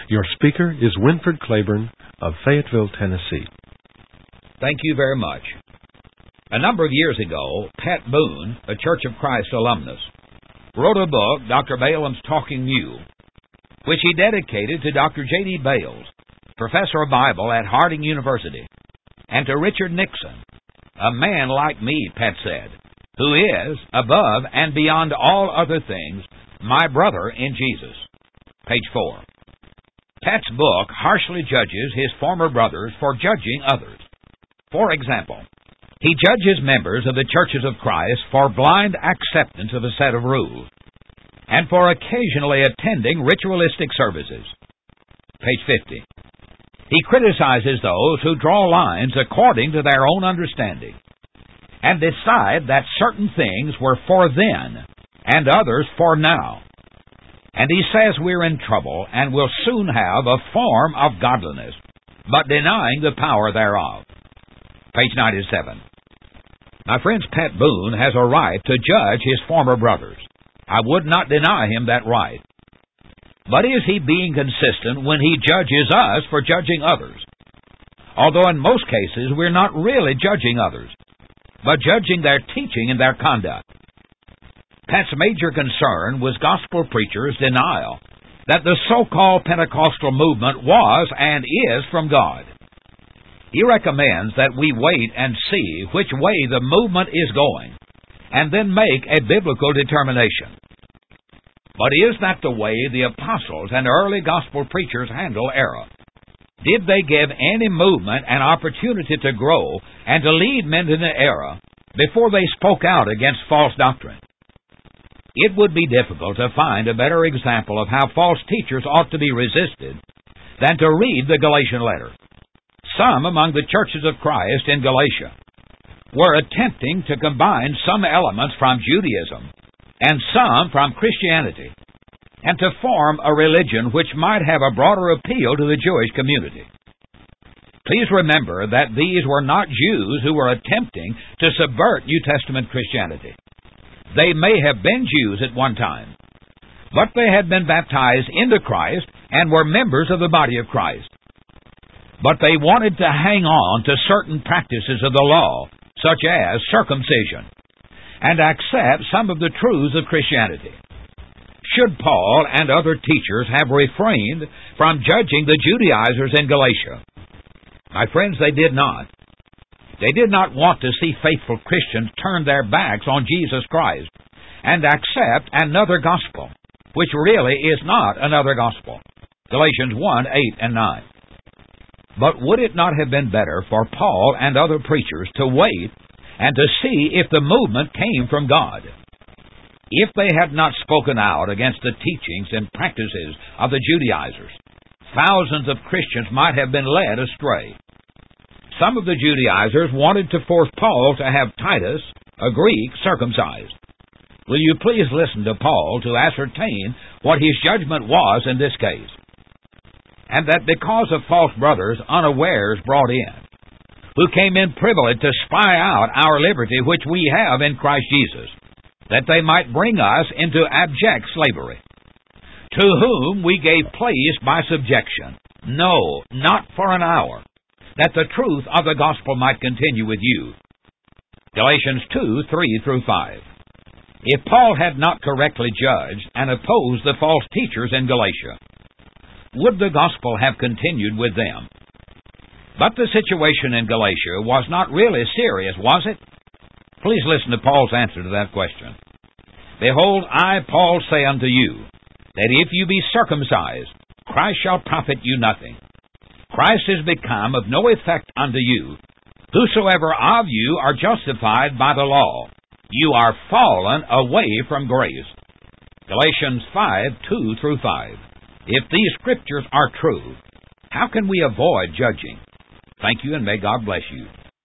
Your speaker is Winford Claiborne of Fayetteville, Tennessee. Thank you very much. A number of years ago, Pat Boone, a Church of Christ alumnus, wrote a book, Dr. Balaam's Talking Mule, which he dedicated to Dr. J.D. Bales, professor of Bible at Harding University, and to Richard Nixon, a man like me, Pat said, who is, above and beyond all other things, my brother in Jesus. Page 4. Pat's book harshly judges his former brothers for judging others. For example, he judges members of the churches of Christ for blind acceptance of a set of rules, and for occasionally attending ritualistic services. Page 50. He criticizes those who draw lines according to their own understanding, and decide that certain things were for then, and others for now. And he says we're in trouble, and will soon have a form of godliness, but denying the power thereof. Page 97. My friends, Pat Boone has a right to judge his former brothers. I would not deny him that right. But is he being consistent when he judges us for judging others? Although in most cases we're not really judging others, but judging their teaching and their conduct. Pat's major concern was gospel preachers' denial that the so-called Pentecostal movement was and is from God. He recommends that we wait and see which way the movement is going, and then make a biblical determination. But is that the way the apostles and early gospel preachers handle error? Did they give any movement an opportunity to grow and to lead men to the error before they spoke out against false doctrine? It would be difficult to find a better example of how false teachers ought to be resisted than to read the Galatian letter. Some among the churches of Christ in Galatia were attempting to combine some elements from Judaism and some from Christianity, and to form a religion which might have a broader appeal to the Jewish community. Please remember that these were not Jews who were attempting to subvert New Testament Christianity. They may have been Jews at one time, but they had been baptized into Christ and were members of the body of Christ. But they wanted to hang on to certain practices of the law, such as circumcision, and accept some of the truths of Christianity. Should Paul and other teachers have refrained from judging the Judaizers in Galatia? My friends, they did not. They did not want to see faithful Christians turn their backs on Jesus Christ and accept another gospel, which really is not another gospel. Galatians 1, 8 and 9. But would it not have been better for Paul and other preachers to wait and to see if the movement came from God? If they had not spoken out against the teachings and practices of the Judaizers, thousands of Christians might have been led astray. Some of the Judaizers wanted to force Paul to have Titus, a Greek, circumcised. Will you please listen to Paul to ascertain what his judgment was in this case? And that because of false brothers unawares brought in, who came in privily to spy out our liberty which we have in Christ Jesus, that they might bring us into abject slavery, to whom we gave place by subjection, no, not for an hour, that the truth of the gospel might continue with you. Galatians 2, 3 through 5. If Paul had not correctly judged and opposed the false teachers in Galatia, would the gospel have continued with them? But the situation in Galatia was not really serious, was it? Please listen to Paul's answer to that question. Behold, I, Paul, say unto you, that if you be circumcised, Christ shall profit you nothing. Christ is become of no effect unto you. Whosoever of you are justified by the law, you are fallen away from grace. Galatians 5, 2 through 5. If these scriptures are true, how can we avoid judging? Thank you, and may God bless you.